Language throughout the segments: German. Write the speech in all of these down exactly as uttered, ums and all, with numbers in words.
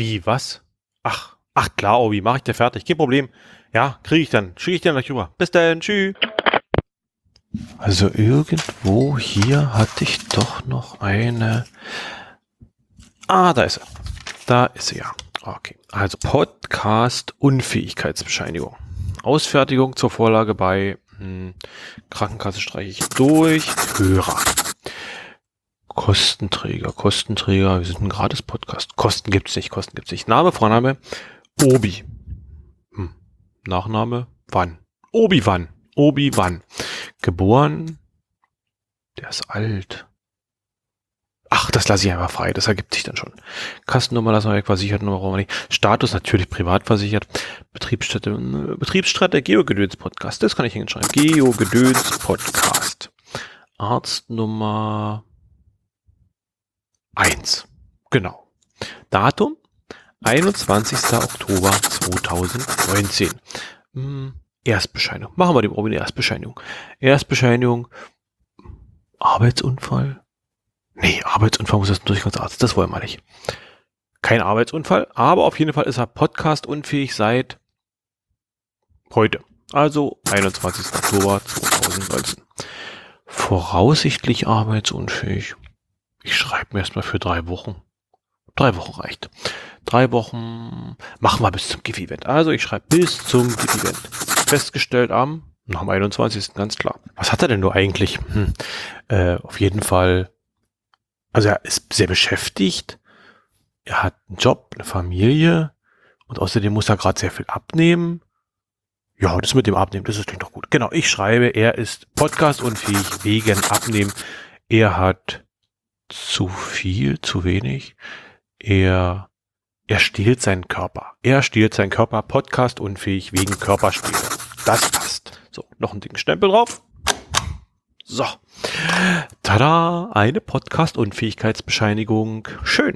Wie, was? Ach, ach klar, Obi, mach ich dir fertig, kein Problem. Ja, kriege ich dann, schicke ich dir gleich rüber. Bis dann, tschüss. Also irgendwo hier hatte ich doch noch eine... Ah, da ist sie. Da ist sie, ja. Okay, also Podcast-Unfähigkeitsbescheinigung. Ausfertigung zur Vorlage bei hm, Krankenkasse streiche ich durch. Hörer. Kostenträger, Kostenträger. Wir sind ein Gratis-Podcast. Kosten gibt's nicht, Kosten gibt's nicht. Name, Vorname, Obi. Hm. Nachname, wann? Obi-Wan. Obi-Wan. Geboren, der ist alt. Ach, das lasse ich einfach frei, das ergibt sich dann schon. Kastennummer lassen wir weg, Versichertennummer brauchen wir nicht. Status natürlich privat versichert. Betriebsstätte, Betriebsstätte, Geogedöns-Podcast, das kann ich hinschreiben. Geogedöns-Podcast. Arztnummer eins. Genau. Datum einundzwanzigster Oktober zweitausendneunzehn. Hm, Erstbescheinigung. Machen wir dem Robin eine Erstbescheinigung. Erstbescheinigung. Arbeitsunfall. Nee, Arbeitsunfall muss das ein Durchgangsarzt. Das wollen wir nicht. Kein Arbeitsunfall, aber auf jeden Fall ist er podcast-unfähig seit heute. Also einundzwanzigster Oktober zweitausendneunzehn. Voraussichtlich arbeitsunfähig. Ich schreibe mir erstmal für drei Wochen. Drei Wochen reicht. Drei Wochen machen wir bis zum G I F-Event. Also ich schreibe bis zum G I F-Event. Festgestellt am, nach dem einundzwanzigsten ganz klar. Was hat er denn nur eigentlich? Hm. Äh, auf jeden Fall, also er ist sehr beschäftigt. Er hat einen Job, eine Familie und außerdem muss er gerade sehr viel abnehmen. Ja, das mit dem Abnehmen, das klingt doch gut. Genau, ich schreibe, er ist podcastunfähig wegen Abnehmen. Er hat zu viel, zu wenig. Er, er stiehlt seinen Körper. Er stiehlt seinen Körper, podcastunfähig wegen Körperspiele. Das passt. So, noch einen dicken Stempel drauf. So. Tada, eine Podcast-Unfähigkeitsbescheinigung. Schön.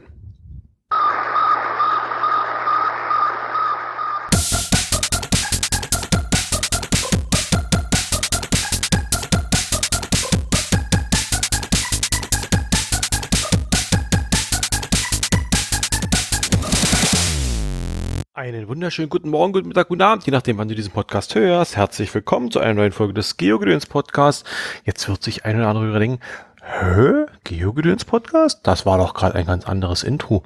Einen wunderschönen guten Morgen, guten Mittag, guten Abend, je nachdem, wann du diesen Podcast hörst. Herzlich willkommen zu einer neuen Folge des Geogedöns Podcasts. Jetzt wird sich ein oder andere überlegen, hä? Geogedöns Podcast? Das war doch gerade ein ganz anderes Intro.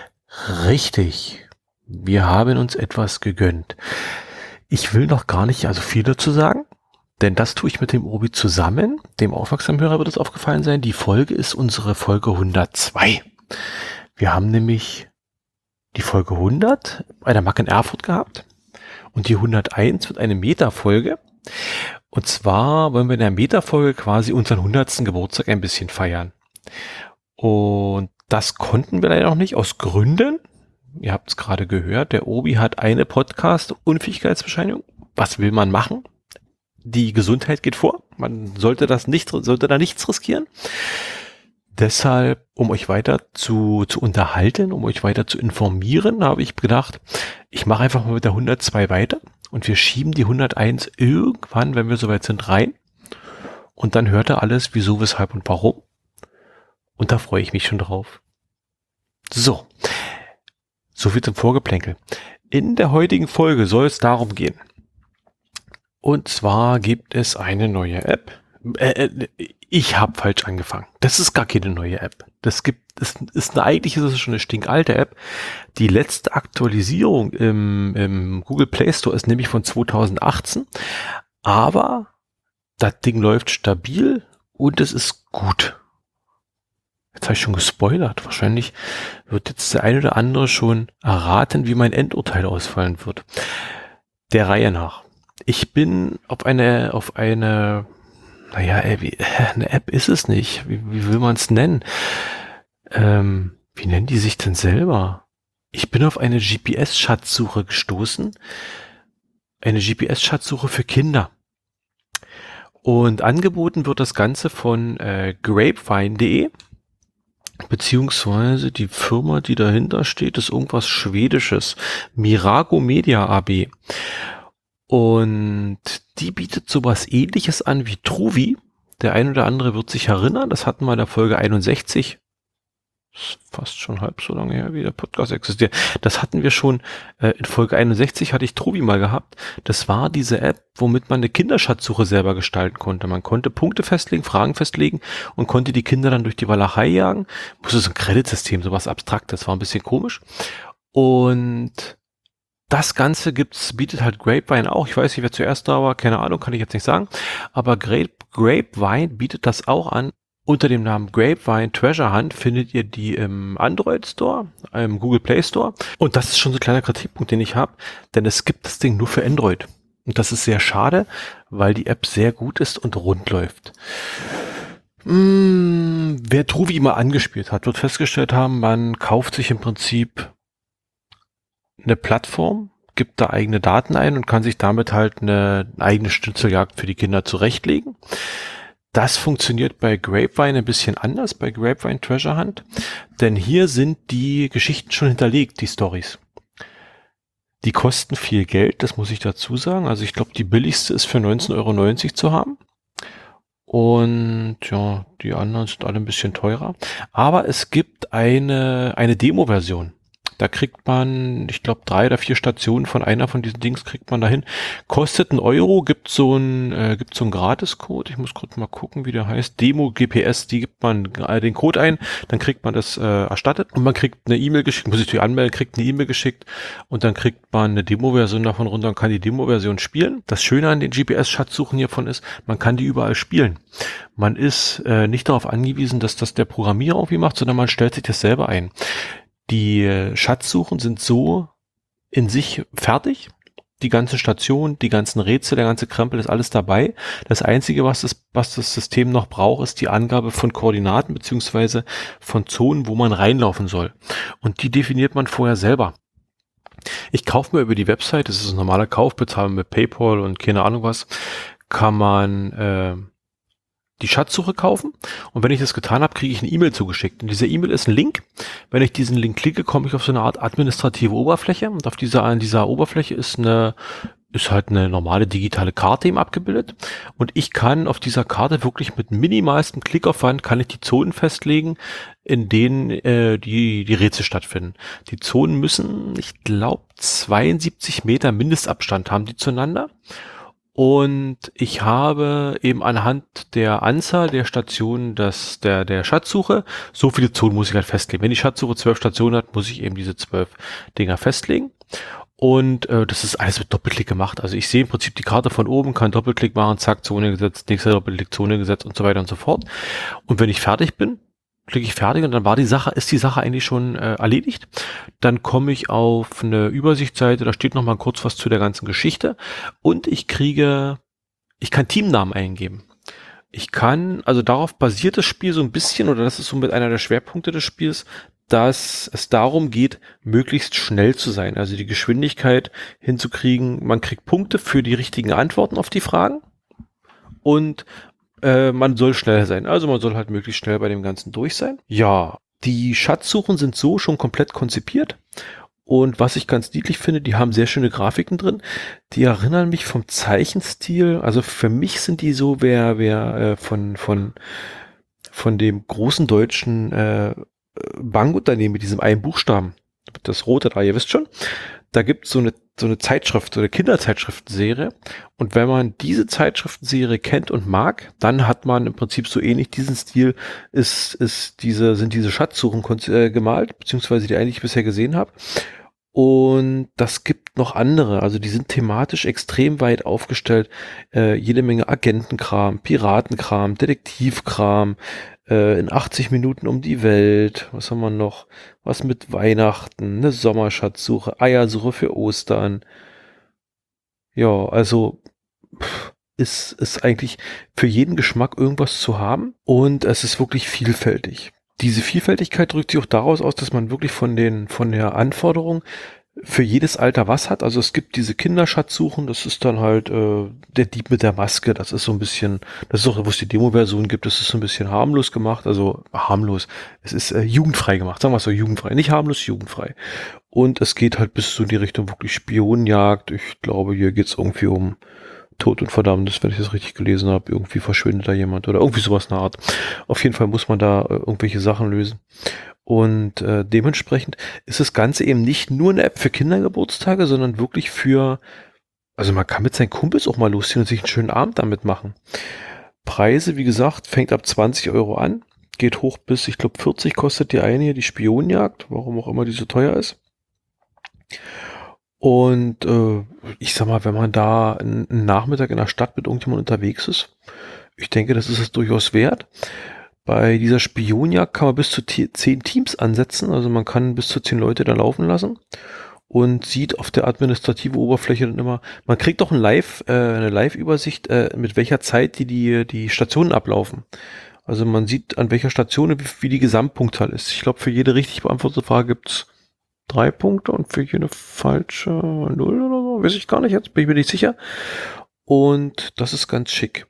Richtig. Wir haben uns etwas gegönnt. Ich will noch gar nicht also viel dazu sagen, denn das tue ich mit dem Obi zusammen. Dem aufmerksamen Hörer wird es aufgefallen sein. Die Folge ist unsere Folge hundertzwei. Wir haben nämlich die Folge hundert bei der M A C in Erfurt gehabt und die hunderteins wird eine Meta-Folge. Und zwar wollen wir in der Meta-Folge quasi unseren hundertsten Geburtstag ein bisschen feiern. Und das konnten wir leider noch nicht, aus Gründen. Ihr habt es gerade gehört, der Obi hat eine Podcast-Unfähigkeitsbescheinigung. Was will man machen? Die Gesundheit geht vor. Man sollte das nicht, sollte da nichts riskieren. Deshalb, um euch weiter zu, zu unterhalten, um euch weiter zu informieren, habe ich gedacht, ich mache einfach mal mit der hundertzwei weiter und wir schieben die hunderteins irgendwann, wenn wir soweit sind, rein. Und dann hört ihr alles, wieso, weshalb und warum. Und da freue ich mich schon drauf. So, so viel zum Vorgeplänkel. In der heutigen Folge soll es darum gehen. Und zwar gibt es eine neue App. Äh, ich habe falsch angefangen. Das ist gar keine neue App. Das gibt, das ist eine, eigentlich ist es schon eine stinkalte App. Die letzte Aktualisierung im, im Google Play Store ist nämlich von zweitausendachtzehn. Aber das Ding läuft stabil und es ist gut. Jetzt habe ich schon gespoilert. Wahrscheinlich wird jetzt der eine oder andere schon erraten, wie mein Endurteil ausfallen wird. Der Reihe nach. Ich bin auf eine, auf eine Naja, ey, wie, eine App ist es nicht. Wie, wie will man es nennen? Ähm, wie nennen die sich denn selber? Ich bin auf eine G P S-Schatzsuche gestoßen. Eine G P S-Schatzsuche für Kinder. Und angeboten wird das Ganze von äh, grapevine punkt de. Beziehungsweise die Firma, die dahinter steht, ist irgendwas Schwedisches. Mirago Media A G. Und die bietet sowas Ähnliches an wie Truvi. Der ein oder andere wird sich erinnern, das hatten wir in der Folge einundsechzig ist fast schon halb so lange her, wie der Podcast existiert. Das hatten wir schon, äh, in Folge einundsechzig hatte ich Trubi mal gehabt. Das war diese App, womit man eine Kinderschatzsuche selber gestalten konnte. Man konnte Punkte festlegen, Fragen festlegen und konnte die Kinder dann durch die Walachei jagen. Musste so ein Creditsystem, sowas Abstraktes, war ein bisschen komisch. Und das Ganze gibt's, bietet halt Grapevine auch. Ich weiß nicht, wer zuerst da war, keine Ahnung, kann ich jetzt nicht sagen. Aber Grape, Grapevine bietet das auch an. Unter dem Namen Grapevine Treasure Hunt findet ihr die im Android Store, im Google Play Store. Und das ist schon so ein kleiner Kritikpunkt, den ich habe, denn es gibt das Ding nur für Android. Und das ist sehr schade, weil die App sehr gut ist und rund läuft. Hm, wer Truvi mal angespielt hat, wird festgestellt haben, man kauft sich im Prinzip eine Plattform, gibt da eigene Daten ein und kann sich damit halt eine eigene Schnitzeljagd für die Kinder zurechtlegen. Das funktioniert bei Grapevine ein bisschen anders, bei Grapevine Treasure Hunt, denn hier sind die Geschichten schon hinterlegt, die Storys. Die kosten viel Geld, das muss ich dazu sagen. Also ich glaube, die billigste ist für neunzehn Euro neunzig zu haben. Und ja, die anderen sind alle ein bisschen teurer. Aber es gibt eine, eine Demo-Version. Da kriegt man, ich glaube, drei oder vier Stationen von einer von diesen Dings kriegt man dahin. Kostet einen Euro, gibt so ein, äh, gibt so einen Gratis-Code. Ich muss kurz mal gucken, wie der heißt. Demo G P S, die gibt man äh, den Code ein, dann kriegt man das äh, erstattet und man kriegt eine E-Mail geschickt, muss sich die anmelden, kriegt eine E-Mail geschickt und dann kriegt man eine Demo-Version davon runter und kann die Demo-Version spielen. Das Schöne an den G P S-Schatzsuchen hiervon ist, man kann die überall spielen. Man ist äh, nicht darauf angewiesen, dass das der Programmierer irgendwie macht, sondern man stellt sich das selber ein. Die Schatzsuchen sind so in sich fertig. Die ganze Station, die ganzen Rätsel, der ganze Krempel ist alles dabei. Das Einzige, was das, was das System noch braucht, ist die Angabe von Koordinaten beziehungsweise von Zonen, wo man reinlaufen soll. Und die definiert man vorher selber. Ich kaufe mir über die Website, das ist ein normaler Kauf, bezahle mit PayPal und keine Ahnung was, kann man äh, die Schatzsuche kaufen und wenn ich das getan habe, kriege ich eine E-Mail zugeschickt. Und diese E-Mail ist ein Link. Wenn ich diesen Link klicke, komme ich auf so eine Art administrative Oberfläche und auf dieser, an dieser Oberfläche ist eine, ist halt eine normale digitale Karte eben abgebildet und ich kann auf dieser Karte wirklich mit minimalstem Klickaufwand kann ich die Zonen festlegen, in denen äh, die, die Rätsel stattfinden. Die Zonen müssen, ich glaube, zweiundsiebzig Meter Mindestabstand haben die zueinander. Und ich habe eben anhand der Anzahl der Stationen des, der, der Schatzsuche, so viele Zonen muss ich halt festlegen. Wenn die Schatzsuche zwölf Stationen hat, muss ich eben diese zwölf Dinger festlegen. Und äh, das ist alles mit Doppelklick gemacht. Also ich sehe im Prinzip die Karte von oben, kann Doppelklick machen, zack, Zone gesetzt, nächster Doppelklick, Zone gesetzt und so weiter und so fort. Und wenn ich fertig bin, klicke ich fertig und dann war die Sache, ist die Sache eigentlich schon äh, erledigt. Dann komme ich auf eine Übersichtsseite, da steht nochmal kurz was zu der ganzen Geschichte und ich kriege, ich kann Teamnamen eingeben. Ich kann, also darauf basiert das Spiel so ein bisschen, oder das ist so mit einer der Schwerpunkte des Spiels, dass es darum geht, möglichst schnell zu sein, also die Geschwindigkeit hinzukriegen. Man kriegt Punkte für die richtigen Antworten auf die Fragen und Äh, man soll schneller sein. Also man soll halt möglichst schnell bei dem Ganzen durch sein. Ja, die Schatzsuchen sind so schon komplett konzipiert. Und was ich ganz niedlich finde, die haben sehr schöne Grafiken drin. Die erinnern mich vom Zeichenstil. Also für mich sind die so, wer, wer äh, von, von, von dem großen deutschen äh, Bankunternehmen mit diesem einen Buchstaben, das rote da, ihr wisst schon, da gibt es so eine, so eine Zeitschrift, so eine Kinderzeitschriftenserie. Und wenn man diese Zeitschriftenserie kennt und mag, dann hat man im Prinzip so ähnlich diesen Stil, ist, ist diese, sind diese Schatzsuchen äh, gemalt, beziehungsweise die eigentlich bisher gesehen habe. Und das gibt noch andere, also die sind thematisch extrem weit aufgestellt. Äh, jede Menge Agentenkram, Piratenkram, Detektivkram, äh, in achtzig Minuten um die Welt. Was haben wir noch? Was mit Weihnachten, eine Sommerschatzsuche, Eiersuche für Ostern. Ja, also pff, ist, ist eigentlich für jeden Geschmack irgendwas zu haben und es ist wirklich vielfältig. Diese Vielfältigkeit drückt sich auch daraus aus, dass man wirklich von den, von der Anforderung für jedes Alter was hat. Also es gibt diese Kinderschatzsuchen, das ist dann halt äh, der Dieb mit der Maske, das ist so ein bisschen, das ist auch, wo es die Demo-Version gibt, das ist so ein bisschen harmlos gemacht, also harmlos, es ist äh, jugendfrei gemacht, sagen wir es so, jugendfrei, nicht harmlos, jugendfrei. Und es geht halt bis so in die Richtung wirklich Spionenjagd, ich glaube, hier geht es irgendwie um Tod und Verdammnis, wenn ich das richtig gelesen habe. Irgendwie verschwindet da jemand oder irgendwie sowas in der Art. Auf jeden Fall muss man da äh, irgendwelche Sachen lösen. Und äh, dementsprechend ist das Ganze eben nicht nur eine App für Kindergeburtstage, sondern wirklich für, also man kann mit seinen Kumpels auch mal losziehen und sich einen schönen Abend damit machen. Preise, wie gesagt, fängt ab zwanzig Euro an, geht hoch bis, ich glaube, vierzig kostet die eine hier, die Spionjagd, warum auch immer die so teuer ist. Und äh, ich sag mal, wenn man da einen, einen Nachmittag in der Stadt mit irgendjemandem unterwegs ist, ich denke, das ist es durchaus wert. Bei dieser Spionjagd kann man bis zu t- zehn Teams ansetzen, also man kann bis zu zehn Leute da laufen lassen und sieht auf der administrativen Oberfläche dann immer, man kriegt auch ein Live, äh, eine Live-Übersicht, äh, mit welcher Zeit die, die die Stationen ablaufen. Also man sieht, an welcher Station wie, wie die Gesamtpunktzahl ist. Ich glaube, für jede richtig beantwortete Frage gibt's drei Punkte und für jede falsche null oder so, weiß ich gar nicht, jetzt bin ich mir nicht sicher. Und das ist ganz schick.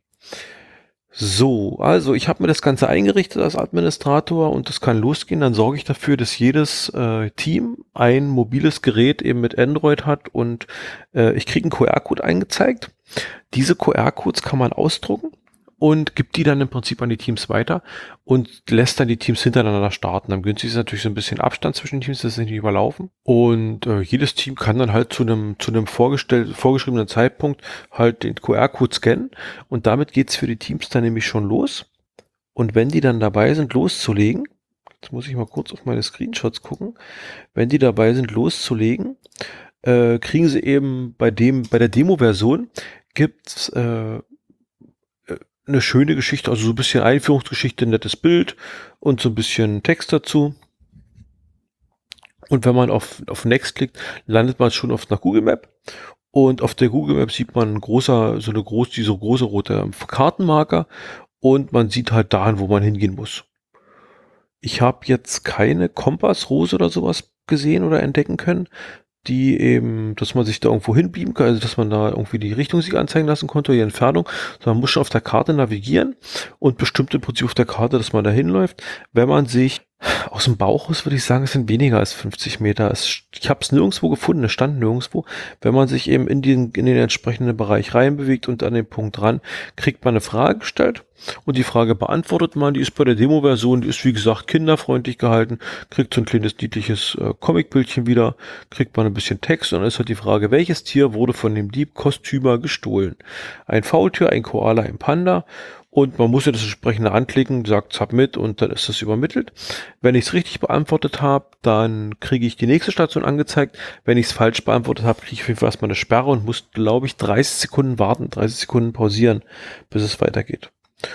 So, also ich habe mir das Ganze eingerichtet als Administrator und das kann losgehen. Dann sorge ich dafür, dass jedes äh, Team ein mobiles Gerät eben mit Android hat und äh, ich kriege einen Q R-Code eingezeigt. Diese Q R-Codes kann man ausdrucken und gibt die dann im Prinzip an die Teams weiter und lässt dann die Teams hintereinander starten. Am günstigsten ist natürlich so ein bisschen Abstand zwischen den Teams, dass sie nicht überlaufen. Und äh, jedes Team kann dann halt zu einem zu einem vorgestellt, vorgeschriebenen Zeitpunkt halt den Q R-Code scannen und damit geht's für die Teams dann nämlich schon los. Und wenn die dann dabei sind, loszulegen, jetzt muss ich mal kurz auf meine Screenshots gucken, wenn die dabei sind, loszulegen, äh, kriegen sie eben bei dem bei der Demo-Version gibt's äh, eine schöne Geschichte, also so ein bisschen Einführungsgeschichte, ein nettes Bild und so ein bisschen Text dazu. Und wenn man auf, auf Next klickt, landet man schon auf einer Google Map. Und auf der Google Map sieht man ein großer, so eine groß, diese große rote Kartenmarker und man sieht halt dahin, wo man hingehen muss. Ich habe jetzt keine Kompassrose oder sowas gesehen oder entdecken können, die eben, dass man sich da irgendwo hinbeamen kann, also dass man da irgendwie die Richtung sich anzeigen lassen konnte, oder die Entfernung, sondern man muss schon auf der Karte navigieren und bestimmt im Prinzip auf der Karte, dass man da hinläuft. Wenn man sich aus dem Bauch raus, würde ich sagen, es sind weniger als fünfzig Meter. Es, ich habe es nirgendwo gefunden, es stand nirgendwo. Wenn man sich eben in den, in den entsprechenden Bereich reinbewegt und an den Punkt ran, kriegt man eine Frage gestellt und die Frage beantwortet man. Die ist bei der Demo-Version, die ist wie gesagt kinderfreundlich gehalten, kriegt so ein kleines niedliches äh, Comicbildchen wieder, kriegt man ein bisschen Text und dann ist halt die Frage, welches Tier wurde von dem Dieb Kostümer gestohlen? Ein Faultier, ein Koala, ein Panda. Und man muss ja das entsprechende anklicken, sagt Submit und dann ist das übermittelt. Wenn ich es richtig beantwortet habe, dann kriege ich die nächste Station angezeigt. Wenn ich es falsch beantwortet habe, kriege ich auf jeden Fall erstmal eine Sperre und muss, glaube ich, dreißig Sekunden warten, dreißig Sekunden pausieren, bis es weitergeht.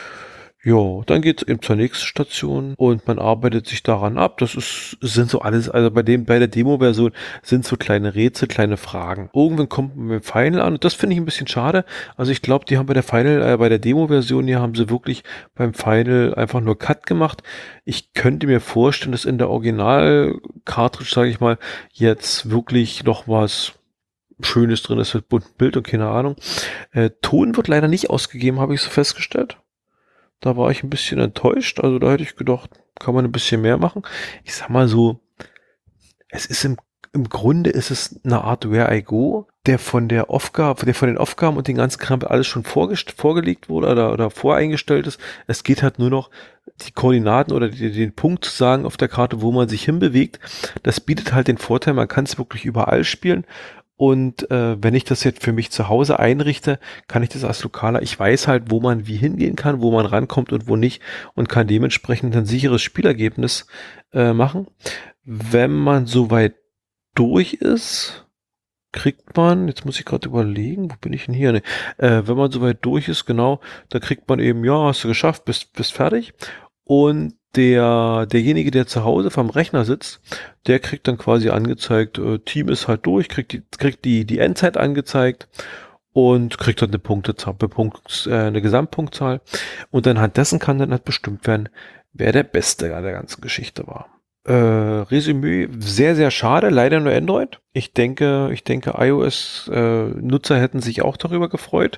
Ja, dann geht's eben zur nächsten Station und man arbeitet sich daran ab. Das ist, sind so alles, also bei dem, bei der Demo-Version sind so kleine Rätsel, kleine Fragen. Irgendwann kommt man mit dem Final an und das finde ich ein bisschen schade. Also ich glaube, die haben bei der Final, äh, bei der Demo-Version hier haben sie wirklich beim Final einfach nur Cut gemacht. Ich könnte mir vorstellen, dass in der Original-Cartridge, sage ich mal, jetzt wirklich noch was Schönes drin ist mit buntem Bild und keine Ahnung. Äh, Ton wird leider nicht ausgegeben, habe ich so festgestellt. Da war ich ein bisschen enttäuscht. Also da hätte ich gedacht, kann man ein bisschen mehr machen. Ich sag mal so, es ist im, im Grunde ist es eine Art Where I Go, der von der Aufgabe, der von den Aufgaben und den ganzen Kram alles schon vorgest- vorgelegt wurde oder, oder voreingestellt ist. Es geht halt nur noch die Koordinaten oder die, den Punkt zu sagen auf der Karte, wo man sich hinbewegt. Das bietet halt den Vorteil, man kann es wirklich überall spielen. Und äh, wenn ich das jetzt für mich zu Hause einrichte, kann ich das als Lokaler, ich weiß halt, wo man wie hingehen kann, wo man rankommt und wo nicht und kann dementsprechend ein sicheres Spielergebnis äh, machen. Wenn man soweit durch ist, kriegt man, jetzt muss ich gerade überlegen, wo bin ich denn hier? Nee, äh, wenn man soweit durch ist, genau, da kriegt man eben, ja, hast du geschafft, bist, bist fertig. Und der, derjenige, der zu Hause vom Rechner sitzt, der kriegt dann quasi angezeigt, äh, Team ist halt durch, kriegt die, kriegt die, die Endzeit angezeigt und kriegt dann eine Punktezahl, Bepunkt, äh, eine Gesamtpunktzahl. Und anhand dessen kann dann halt bestimmt werden, wer der Beste an der ganzen Geschichte war. Äh, Resümee, sehr, sehr schade, leider nur Android. Ich denke, ich denke, iOS-Nutzer äh, hätten sich auch darüber gefreut.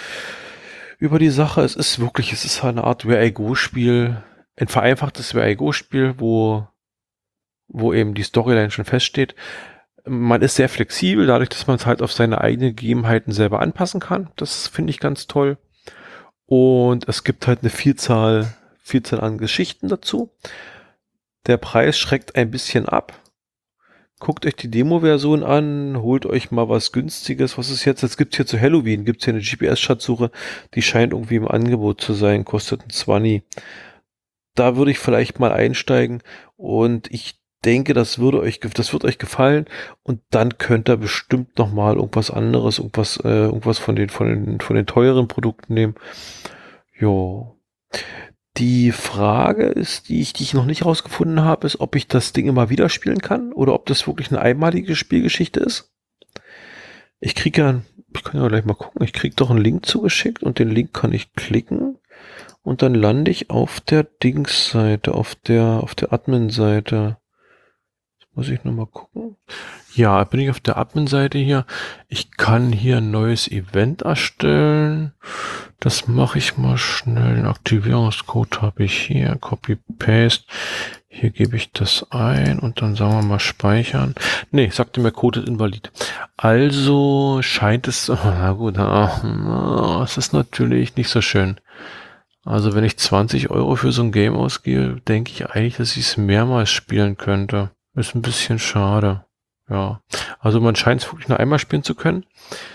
Über die Sache, es ist wirklich, es ist eine Art Where I Go-Spiel, ein vereinfachtes Where I Go-Spiel, wo, wo eben die Storyline schon feststeht. Man ist sehr flexibel, dadurch, dass man es halt auf seine eigenen Gegebenheiten selber anpassen kann. Das finde ich ganz toll. Und es gibt halt eine Vielzahl, Vielzahl an Geschichten dazu. Der Preis schreckt ein bisschen ab. Guckt euch die Demo-Version an, holt euch mal was Günstiges. Was ist jetzt? Jetzt gibt's hier zu Halloween, gibt's hier eine G P S-Schatzsuche, die scheint irgendwie im Angebot zu sein, kostet ein zwanzig. Da würde ich vielleicht mal einsteigen und ich denke, das würde euch, das wird euch gefallen und dann könnt ihr bestimmt noch mal irgendwas anderes, irgendwas, äh, irgendwas von den, von den, von den teuren Produkten nehmen. Jo. Die Frage ist, die ich, die ich noch nicht rausgefunden habe, ist, ob ich das Ding immer wieder spielen kann oder ob das wirklich eine einmalige Spielgeschichte ist. Ich kriege ja, ich kann ja gleich mal gucken, ich kriege doch einen Link zugeschickt und den Link kann ich klicken und dann lande ich auf der Dings-Seite, auf der, auf der Admin-Seite. Jetzt muss ich nochmal gucken. Ja, bin ich auf der Admin-Seite hier. Ich kann hier ein neues Event erstellen. Das mache ich mal schnell. Den Aktivierungscode habe ich hier. Copy-Paste. Hier gebe ich das ein und dann sagen wir mal speichern. Nee, sagte mir Code ist invalid. Also scheint es, oh, na gut, oh, es ist natürlich nicht so schön. Also wenn ich zwanzig Euro für so ein Game ausgebe, denke ich eigentlich, dass ich es mehrmals spielen könnte. Ist ein bisschen schade. Ja, also man scheint es wirklich nur einmal spielen zu können.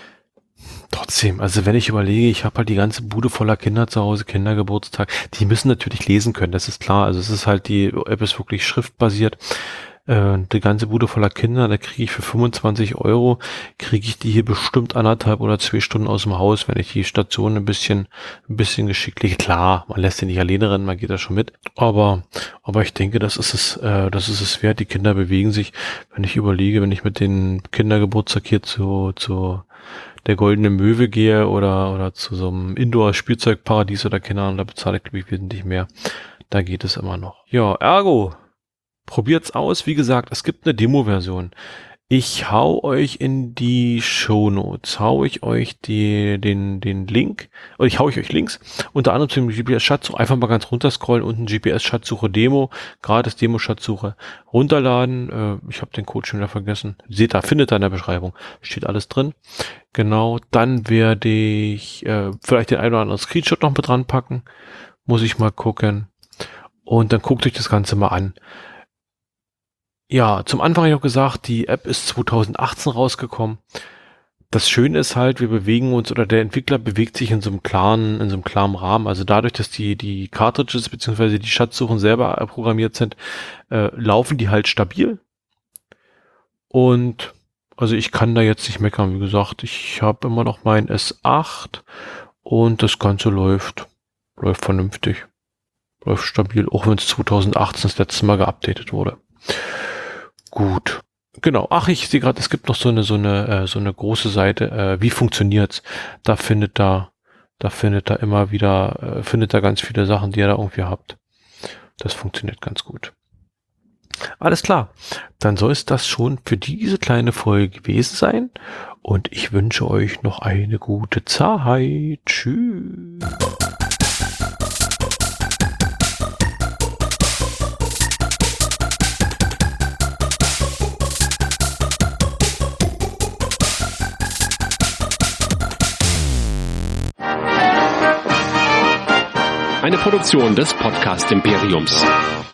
Trotzdem, also wenn ich überlege, ich habe halt die ganze Bude voller Kinder zu Hause, Kindergeburtstag, die müssen natürlich lesen können, das ist klar. Also es ist halt, die App ist wirklich schriftbasiert. Äh, die ganze Bude voller Kinder, da kriege ich für fünfundzwanzig Euro, kriege ich die hier bestimmt anderthalb oder zwei Stunden aus dem Haus, wenn ich die Station ein bisschen, ein bisschen geschicklich, klar, man lässt die nicht alleine rennen, man geht da schon mit, aber, aber ich denke, das ist es, äh, das ist es wert, die Kinder bewegen sich, wenn ich überlege, wenn ich mit den Kindergeburtstag hier zu, zu der Goldene Möwe gehe oder, oder zu so einem Indoor-Spielzeugparadies oder keine Ahnung, da bezahle ich, glaube ich, wesentlich mehr. Da geht es immer noch. Ja, ergo. Probiert's aus. Wie gesagt, es gibt eine Demo-Version. Ich hau euch in die Shownotes, hau ich euch die, den, den Link, oder ich hau ich euch Links, unter anderem zum G P S-Schatzsuche, einfach mal ganz runterscrollen, unten G P S-Schatzsuche-Demo, gratis Demo-Schatzsuche, runterladen, äh, ich habe den Code schon wieder vergessen, seht da, findet da in der Beschreibung, steht alles drin. Genau, dann werde ich äh, vielleicht den einen oder anderen Screenshot noch mit dran packen, muss ich mal gucken, und dann guckt euch das Ganze mal an. Ja, zum Anfang habe ich auch gesagt, die App ist zweitausendachtzehn rausgekommen. Das Schöne ist halt, wir bewegen uns, oder der Entwickler bewegt sich in so einem klaren, in so einem klaren Rahmen. Also dadurch, dass die, die Cartridges bzw. die Schatzsuchen selber programmiert sind, äh, laufen die halt stabil. Und also ich kann da jetzt nicht meckern. Wie gesagt, ich habe immer noch mein S acht und das Ganze läuft, läuft vernünftig. Läuft stabil, auch wenn es zweitausendachtzehn das letzte Mal geupdatet wurde. Gut, genau. Ach, ich sehe gerade, es gibt noch so eine so eine äh, so eine große Seite. Äh, wie funktioniert's? Da findet da, da findet da immer wieder, äh, findet da ganz viele Sachen, die ihr da irgendwie habt. Das funktioniert ganz gut. Alles klar. Dann soll es das schon für diese kleine Folge gewesen sein. Und ich wünsche euch noch eine gute Zeit. Tschüss. Eine Produktion des Podcast Imperiums.